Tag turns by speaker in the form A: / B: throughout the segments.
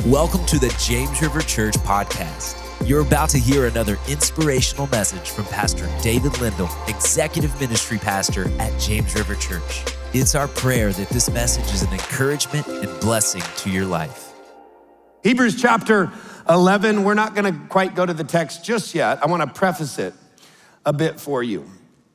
A: Welcome to the James River Church podcast. You're about to hear another inspirational message from Pastor David Lindell, Executive Ministry Pastor at James River Church. It's our prayer that this message is an encouragement and blessing to your life.
B: Hebrews chapter 11, we're not gonna quite go to the text just yet. I wanna preface it a bit for you,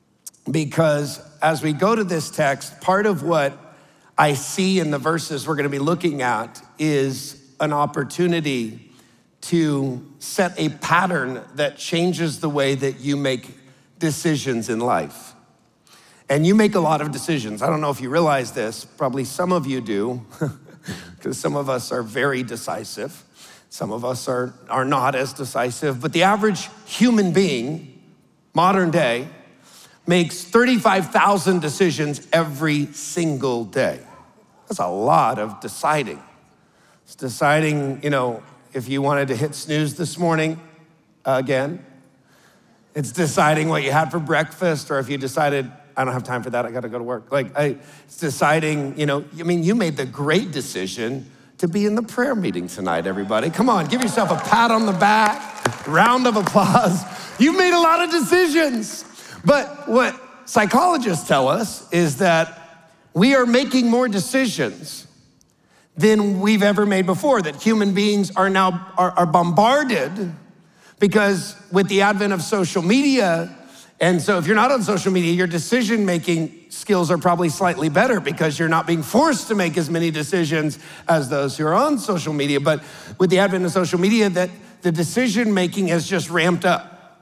B: because as we go to this text, part of what I see in the verses we're gonna be looking at is an opportunity to set a pattern that changes the way that you make decisions in life. And you make a lot of decisions. I don't know if you realize this, probably some of you do, because some of us are very decisive. Some of us are not as decisive, but the average human being, modern day, makes 35,000 decisions every single day. That's a lot of deciding. It's deciding, if you wanted to hit snooze this morning again. It's deciding what you had for breakfast, or if you decided, I don't have time for that, I gotta go to work. It's deciding, you made the great decision to be in the prayer meeting tonight, everybody. Come on, give yourself a pat on the back, round of applause. You made a lot of decisions. But what psychologists tell us is that we are making more decisions than we've ever made before, that human beings are now bombarded because with the advent of social media, and so if you're not on social media, your decision-making skills are probably slightly better because you're not being forced to make as many decisions as those who are on social media. But with the advent of social media, that the decision-making has just ramped up.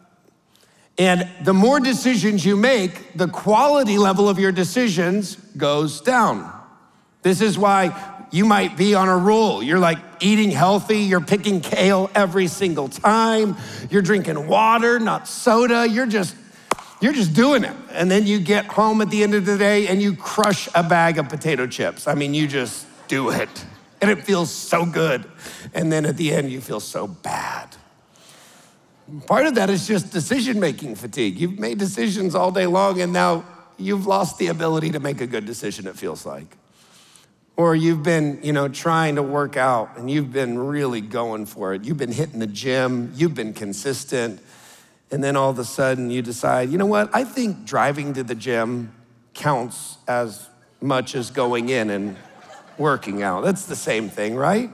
B: And the more decisions you make, the quality level of your decisions goes down. This is why you might be on a roll. You're like eating healthy. You're picking kale every single time. You're drinking water, not soda. You're just doing it. And then you get home at the end of the day and you crush a bag of potato chips. You just do it. And it feels so good. And then at the end, you feel so bad. Part of that is just decision-making fatigue. You've made decisions all day long and now you've lost the ability to make a good decision, it feels like. Or you've been, trying to work out and you've been really going for it. You've been hitting the gym, you've been consistent, and then all of a sudden you decide, you know what? I think driving to the gym counts as much as going in and working out. That's the same thing, right?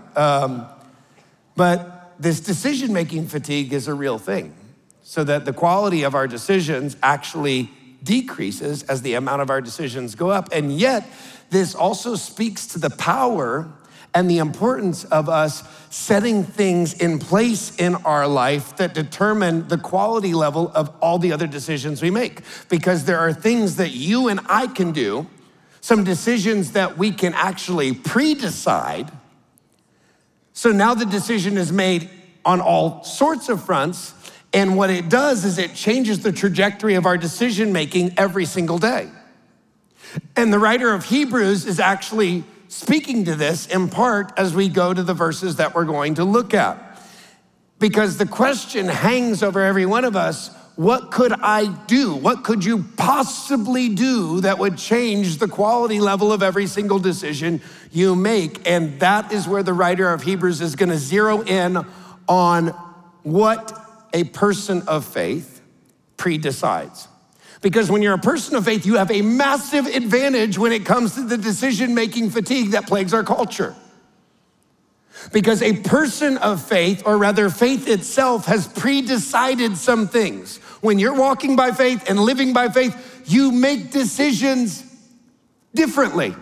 B: But this decision-making fatigue is a real thing, so that the quality of our decisions actually decreases as the amount of our decisions go up. And yet, this also speaks to the power and the importance of us setting things in place in our life that determine the quality level of all the other decisions we make. Because there are things that you and I can do, some decisions that we can actually pre-decide. So now the decision is made on all sorts of fronts, and what it does is it changes the trajectory of our decision-making every single day. And the writer of Hebrews is actually speaking to this in part as we go to the verses that we're going to look at. Because the question hangs over every one of us, what could I do? What could you possibly do that would change the quality level of every single decision you make? And that is where the writer of Hebrews is gonna zero in on what a person of faith pre-decides. Because when you're a person of faith, you have a massive advantage when it comes to the decision-making fatigue that plagues our culture. Because a person of faith, or rather faith itself, has pre-decided some things. When you're walking by faith and living by faith, you make decisions differently.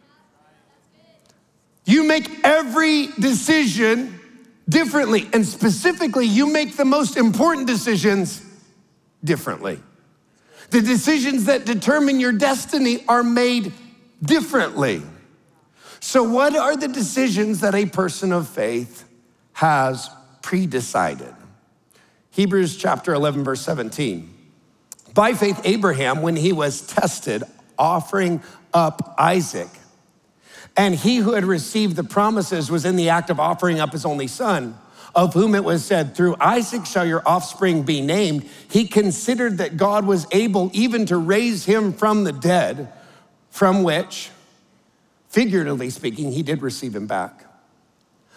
B: You make every decision differently, and specifically, you make the most important decisions differently. The decisions that determine your destiny are made differently. So what are the decisions that a person of faith has pre-decided? Hebrews chapter 11, verse 17. By faith, Abraham, when he was tested, offering up Isaac, and he who had received the promises was in the act of offering up his only son, of whom it was said, through Isaac shall your offspring be named, he considered that God was able even to raise him from the dead, from which, figuratively speaking, he did receive him back.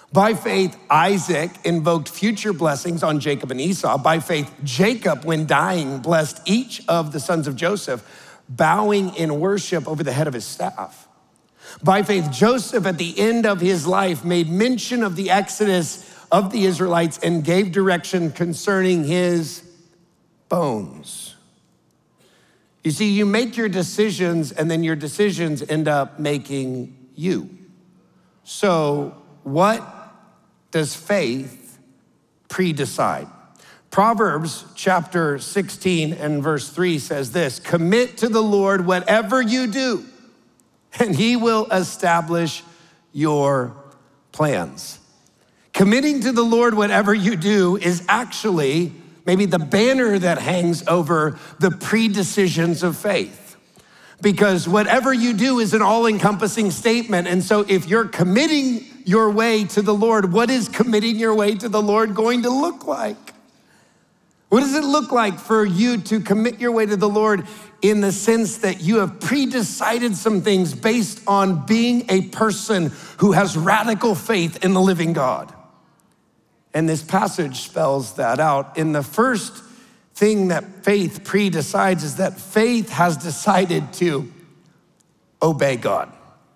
B: By faith, Isaac invoked future blessings on Jacob and Esau. By faith, Jacob, when dying, blessed each of the sons of Joseph, bowing in worship over the head of his staff. By faith, Joseph, at the end of his life, made mention of the exodus of the Israelites and gave direction concerning his bones. You see, you make your decisions, and then your decisions end up making you. So what does faith pre-decide? Proverbs chapter 16 and verse 3 says this: commit to the Lord whatever you do, and he will establish your plans. Committing to the Lord whatever you do is actually maybe the banner that hangs over the pre-decisions of faith. Because whatever you do is an all-encompassing statement. And so if you're committing your way to the Lord, what is committing your way to the Lord going to look like? What does it look like for you to commit your way to the Lord in the sense that you have pre-decided some things based on being a person who has radical faith in the living God? And this passage spells that out. In the first thing that faith pre-decides is that faith has decided to obey God.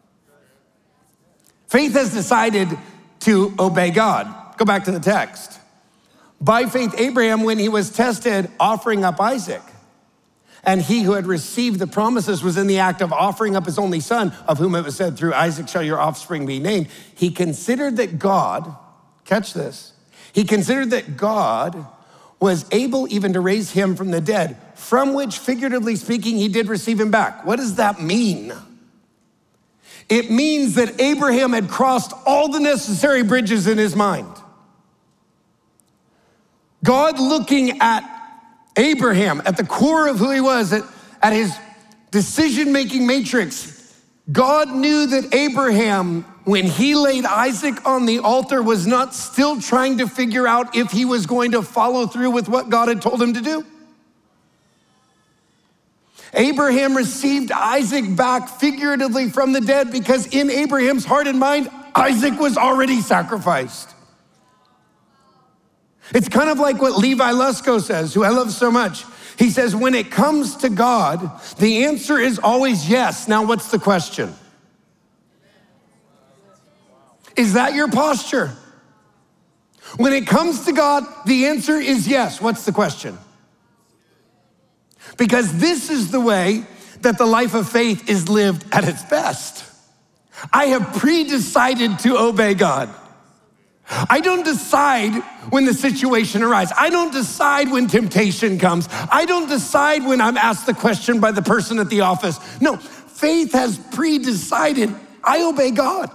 B: Faith has decided to obey God. Go back to the text. By faith, Abraham, when he was tested, offering up Isaac, and he who had received the promises was in the act of offering up his only son, of whom it was said, through Isaac shall your offspring be named. He considered that God, catch this, he considered that God was able even to raise him from the dead, from which, figuratively speaking, he did receive him back. What does that mean? It means that Abraham had crossed all the necessary bridges in his mind. God, looking at Abraham, at the core of who he was, at his decision-making matrix, God knew that Abraham, when he laid Isaac on the altar, was not still trying to figure out if he was going to follow through with what God had told him to do. Abraham received Isaac back figuratively from the dead because in Abraham's heart and mind, Isaac was already sacrificed. It's kind of like what Levi Lusko says, who I love so much. He says, when it comes to God, the answer is always yes. Now, what's the question? Is that your posture? When it comes to God, the answer is yes. What's the question? Because this is the way that the life of faith is lived at its best. I have pre-decided to obey God. I don't decide when the situation arises. I don't decide when temptation comes. I don't decide when I'm asked the question by the person at the office. No, faith has pre-decided, I obey God.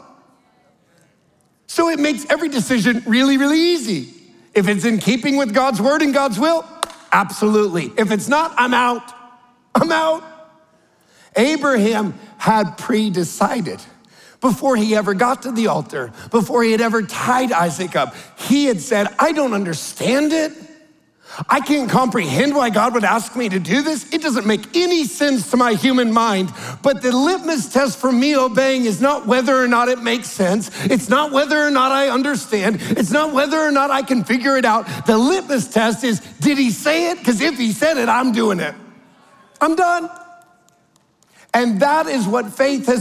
B: So it makes every decision really, really easy. If it's in keeping with God's word and God's will, absolutely. If it's not, I'm out. I'm out. Abraham had pre-decided. Before he ever got to the altar, before he had ever tied Isaac up, he had said, I don't understand it. I can't comprehend why God would ask me to do this. It doesn't make any sense to my human mind. But the litmus test for me obeying is not whether or not it makes sense. It's not whether or not I understand. It's not whether or not I can figure it out. The litmus test is, did he say it? Because if he said it, I'm doing it. I'm done. And that is what faith has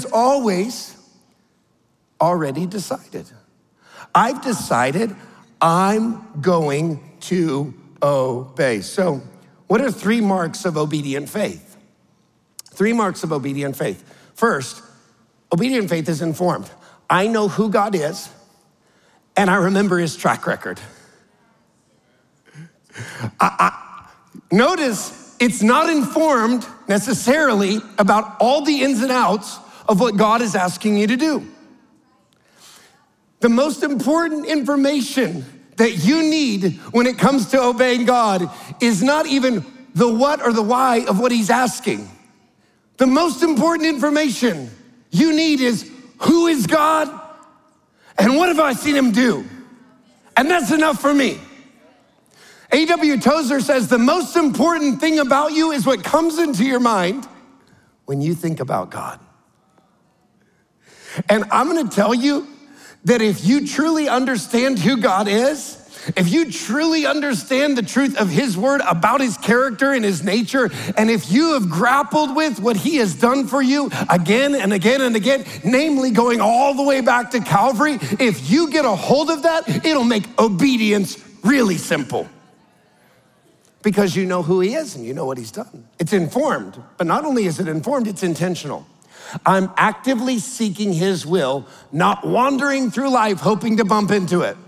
B: already decided. I've decided I'm going to obey. So, what are 3 marks of obedient faith? 3 marks of obedient faith. First, obedient faith is informed. I know who God is, and I remember his track record. Notice, it's not informed necessarily about all the ins and outs of what God is asking you to do. The most important information that you need when it comes to obeying God is not even the what or the why of what he's asking. The most important information you need is, who is God and what have I seen him do? And that's enough for me. A.W. Tozer says the most important thing about you is what comes into your mind when you think about God. And I'm gonna tell you that if you truly understand who God is, if you truly understand the truth of his word about his character and his nature, and if you have grappled with what he has done for you again and again and again, namely going all the way back to Calvary, if you get a hold of that, it'll make obedience really simple. Because you know who he is and you know what he's done. It's informed, but not only is it informed, it's intentional. I'm actively seeking his will, not wandering through life hoping to bump into it.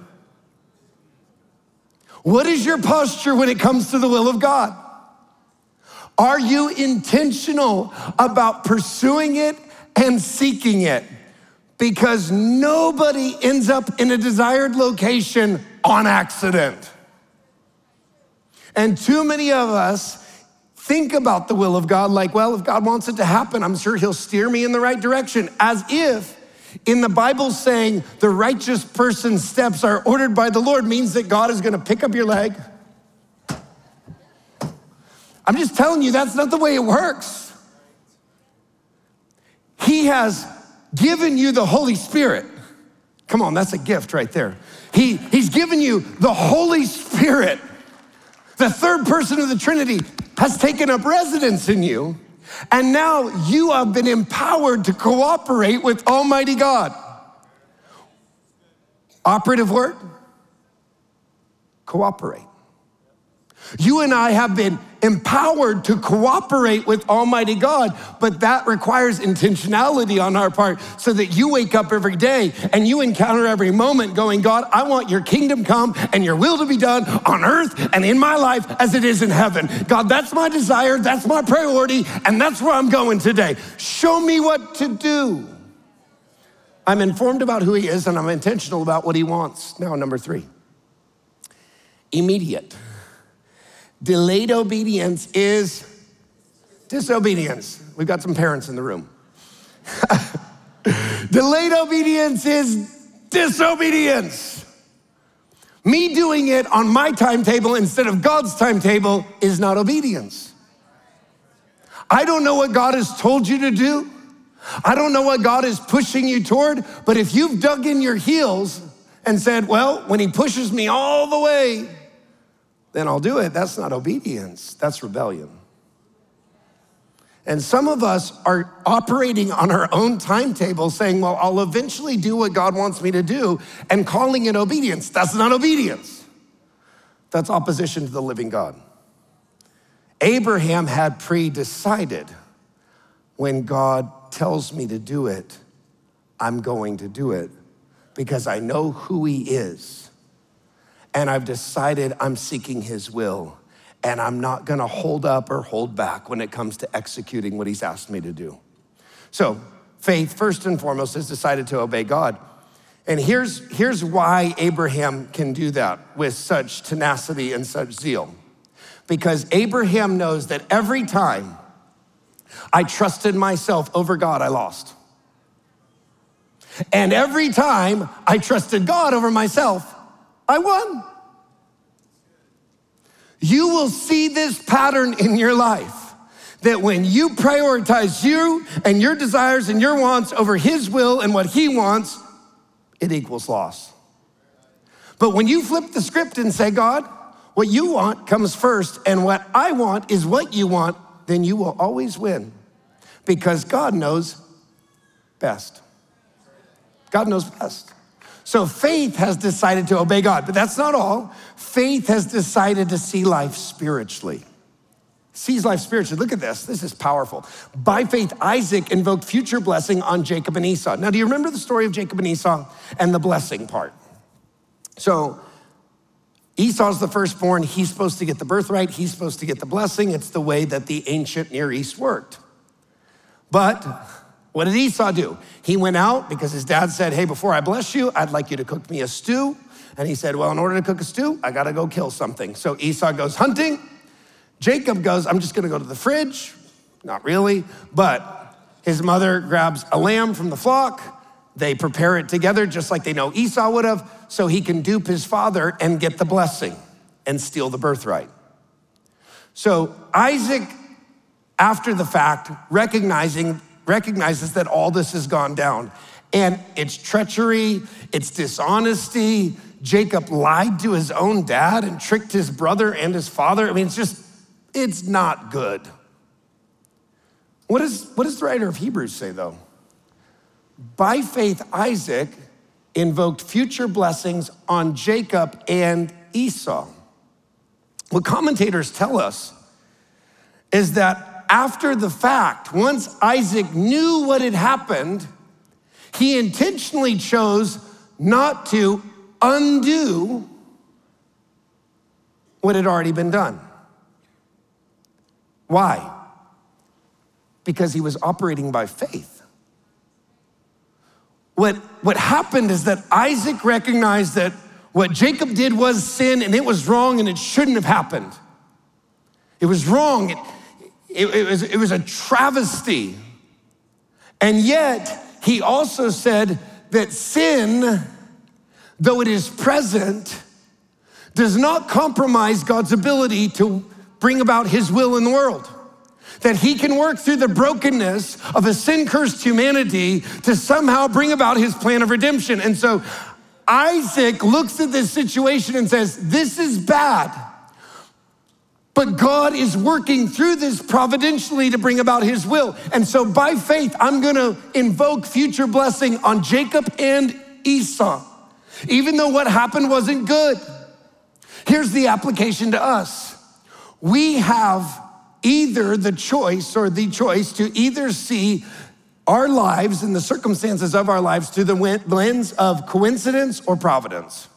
B: What is your posture when it comes to the will of God? Are you intentional about pursuing it and seeking it? Because nobody ends up in a desired location on accident. And too many of us think about the will of God like, well, if God wants it to happen, I'm sure he'll steer me in the right direction, as if in the Bible saying the righteous person's steps are ordered by the Lord means that God is gonna pick up your leg. I'm just telling you, that's not the way it works. He has given you the Holy Spirit. Come on, that's a gift right there. He's given you the Holy Spirit. The third person of the Trinity has taken up residence in you. And now you have been empowered to cooperate with Almighty God. Operative word, cooperate. You and I have been empowered to cooperate with Almighty God, but that requires intentionality on our part so that you wake up every day and you encounter every moment going, God, I want your kingdom come and your will to be done on earth and in my life as it is in heaven. God, that's my desire, that's my priority, and that's where I'm going today. Show me what to do. I'm informed about who he is and I'm intentional about what he wants. Now, number 3, immediate. Delayed obedience is disobedience. We've got some parents in the room. Delayed obedience is disobedience. Me doing it on my timetable instead of God's timetable is not obedience. I don't know what God has told you to do. I don't know what God is pushing you toward, but if you've dug in your heels and said, well, when he pushes me all the way, then I'll do it. That's not obedience, that's rebellion. And some of us are operating on our own timetable saying, well, I'll eventually do what God wants me to do and calling it obedience. That's not obedience. That's opposition to the living God. Abraham had pre-decided, when God tells me to do it, I'm going to do it because I know who he is. And I've decided I'm seeking his will, and I'm not gonna hold up or hold back when it comes to executing what he's asked me to do. So faith, first and foremost, has decided to obey God. And here's why Abraham can do that with such tenacity and such zeal. Because Abraham knows that every time I trusted myself over God, I lost. And every time I trusted God over myself, I won. You will see this pattern in your life, that when you prioritize you and your desires and your wants over his will and what he wants, it equals loss. But when you flip the script and say, God, what you want comes first and what I want is what you want, then you will always win because God knows best. God knows best. So faith has decided to obey God, but that's not all. Faith has decided to see life spiritually. Sees life spiritually. Look at this. This is powerful. By faith, Isaac invoked future blessing on Jacob and Esau. Now, do you remember the story of Jacob and Esau and the blessing part? So Esau's the firstborn. He's supposed to get the birthright. He's supposed to get the blessing. It's the way that the ancient Near East worked. But what did Esau do? He went out because his dad said, hey, before I bless you, I'd like you to cook me a stew. And he said, well, in order to cook a stew, I gotta go kill something. So Esau goes hunting. Jacob goes, I'm just gonna go to the fridge. Not really, but his mother grabs a lamb from the flock. They prepare it together just like they know Esau would have, so he can dupe his father and get the blessing and steal the birthright. So Isaac, after the fact, recognizes that all this has gone down. And it's treachery, it's dishonesty. Jacob lied to his own dad and tricked his brother and his father. I mean, it's not good. What does the writer of Hebrews say, though? By faith, Isaac invoked future blessings on Jacob and Esau. What commentators tell us is that after the fact, once Isaac knew what had happened, he intentionally chose not to undo what had already been done. Why? Because he was operating by faith. What happened is that Isaac recognized that what Jacob did was sin and it was wrong and it shouldn't have happened. It was wrong. It was a travesty. And yet, he also said that sin, though it is present, does not compromise God's ability to bring about his will in the world. That he can work through the brokenness of a sin-cursed humanity to somehow bring about his plan of redemption. And so Isaac looks at this situation and says, this is bad, but God is working through this providentially to bring about his will. And so by faith, I'm gonna invoke future blessing on Jacob and Esau, even though what happened wasn't good. Here's the application to us. We have either the choice to either see our lives and the circumstances of our lives through the lens of coincidence or providence.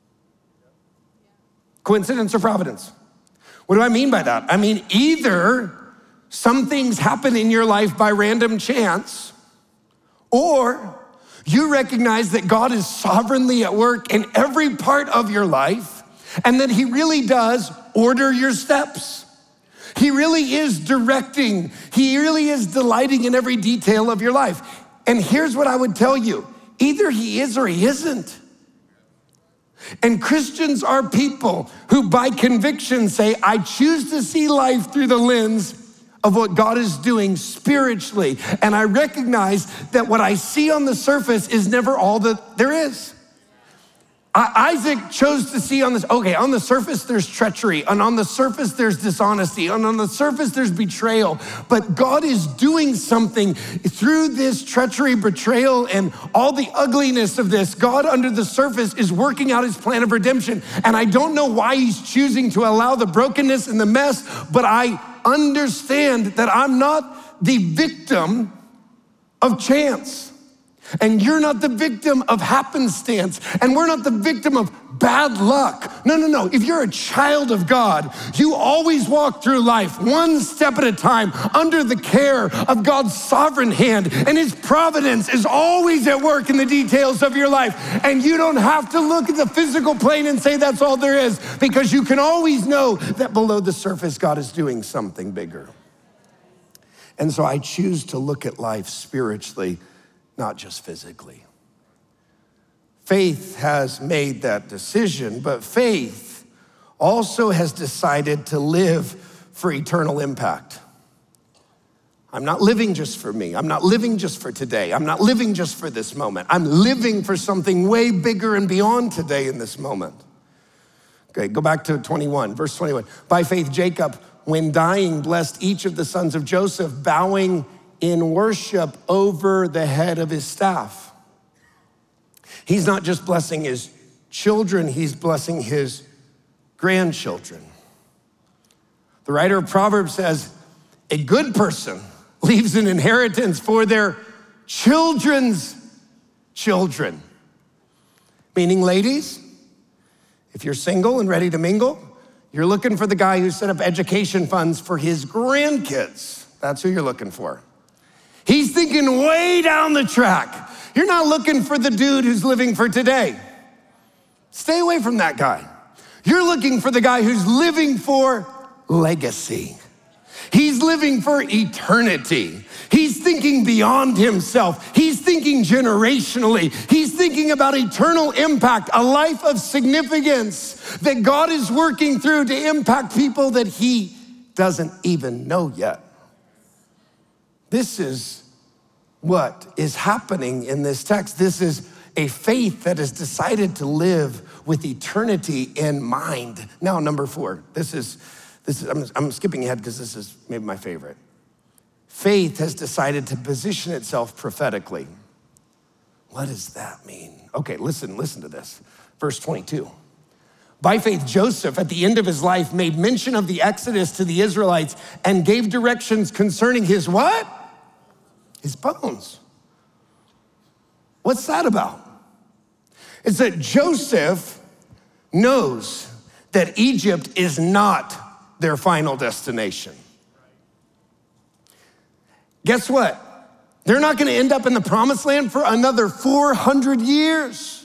B: Coincidence or providence. What do I mean by that? I mean, either some things happen in your life by random chance, or you recognize that God is sovereignly at work in every part of your life, and that he really does order your steps. He really is directing. He really is delighting in every detail of your life. And here's what I would tell you. Either he is or he isn't. And Christians are people who by conviction say, I choose to see life through the lens of what God is doing spiritually. And I recognize that what I see on the surface is never all that there is. Isaac chose to see on the surface there's treachery, and on the surface there's dishonesty, and on the surface there's betrayal. But God is doing something through this treachery, betrayal, and all the ugliness of this. God under the surface is working out his plan of redemption. And I don't know why he's choosing to allow the brokenness and the mess, but I understand that I'm not the victim of chance. And you're not the victim of happenstance. And we're not the victim of bad luck. No. If you're a child of God, you always walk through life one step at a time under the care of God's sovereign hand. And his providence is always at work in the details of your life. And you don't have to look at the physical plane and say that's all there is, because you can always know that below the surface, God is doing something bigger. And so I choose to look at life spiritually, not just physically. Faith has made that decision, but faith also has decided to live for eternal impact. I'm not living just for me. I'm not living just for today. I'm not living just for this moment. I'm living for something way bigger and beyond today in this moment. Okay, go back to 21, verse 21. By faith, Jacob, when dying, blessed each of the sons of Joseph, bowing in worship over the head of his staff. He's not just blessing his children, he's blessing his grandchildren. The writer of Proverbs says, a good person leaves an inheritance for their children's children. Meaning, ladies, if you're single and ready to mingle, you're looking for the guy who set up education funds for his grandkids. That's who you're looking for. He's thinking way down the track. You're not looking for the dude who's living for today. Stay away from that guy. You're looking for the guy who's living for legacy. He's living for eternity. He's thinking beyond himself. He's thinking generationally. He's thinking about eternal impact, a life of significance that God is working through to impact people that he doesn't even know yet. This is what is happening in this text. This is a faith that has decided to live with eternity in mind. Now, number 4, I'm skipping ahead because this is maybe my favorite. Faith has decided to position itself prophetically. What does that mean? Okay, listen to this. Verse 22. By faith, Joseph, at the end of his life, made mention of the Exodus to the Israelites and gave directions concerning his what? His bones. What's that about? It's that Joseph knows that Egypt is not their final destination. Guess what? They're not gonna end up in the promised land for another 400 years.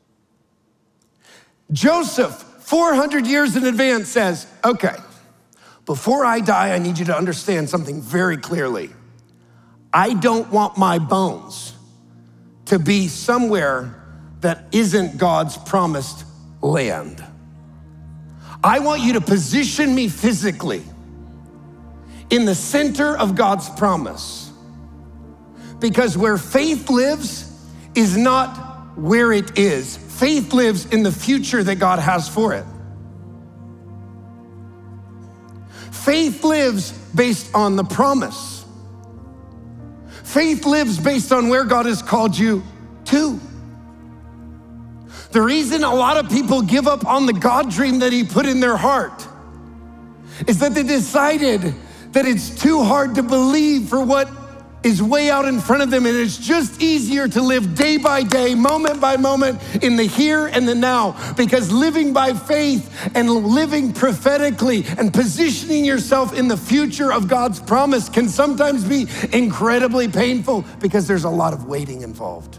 B: Joseph, 400 years in advance says, okay, before I die, I need you to understand something very clearly. I don't want my bones to be somewhere that isn't God's promised land. I want you to position me physically in the center of God's promise. Because where faith lives is not where it is. Faith lives in the future that God has for it. Faith lives based on the promise. Faith lives based on where God has called you to. The reason a lot of people give up on the God dream that He put in their heart is that they decided that it's too hard to believe for what is way out in front of them, and it's just easier to live day by day, moment by moment, in the here and the now, because living by faith and living prophetically and positioning yourself in the future of God's promise can sometimes be incredibly painful because there's a lot of waiting involved.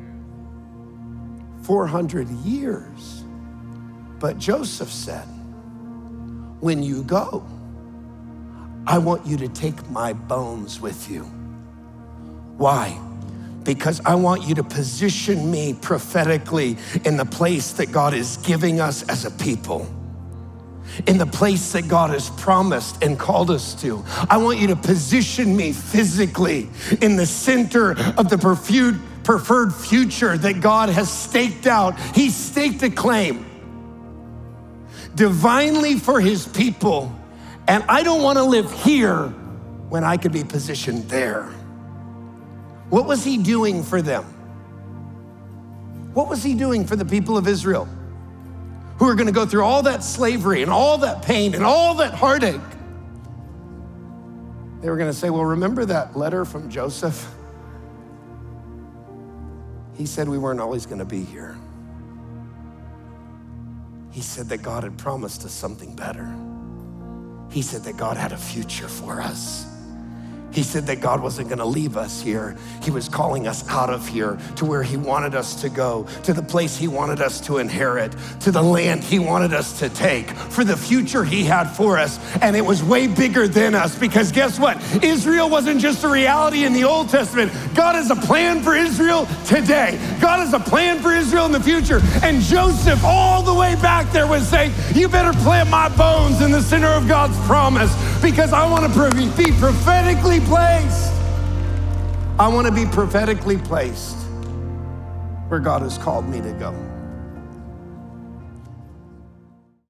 B: 400 years. But Joseph said, when you go, I want you to take my bones with you. Why? Because I want you to position me prophetically in the place that God is giving us as a people, in the place that God has promised and called us to. I want you to position me physically in the center of the preferred future that God has staked out. He staked a claim divinely for His people. And I don't want to live here when I could be positioned there. What was He doing for them? What was He doing for the people of Israel who are going to go through all that slavery and all that pain and all that heartache? They were going to say, well, remember that letter from Joseph? He said we weren't always going to be here. He said that God had promised us something better. He said that God had a future for us. He said that God wasn't gonna leave us here. He was calling us out of here to where He wanted us to go, to the place He wanted us to inherit, to the land He wanted us to take, for the future He had for us. And it was way bigger than us, because guess what? Israel wasn't just a reality in the Old Testament. God has a plan for Israel today. God has a plan for Israel in the future. And Joseph, all the way back there, was saying, you better plant my bones in the center of God's promise, because I want to be prophetically placed. I want to be prophetically placed where God has called me to go.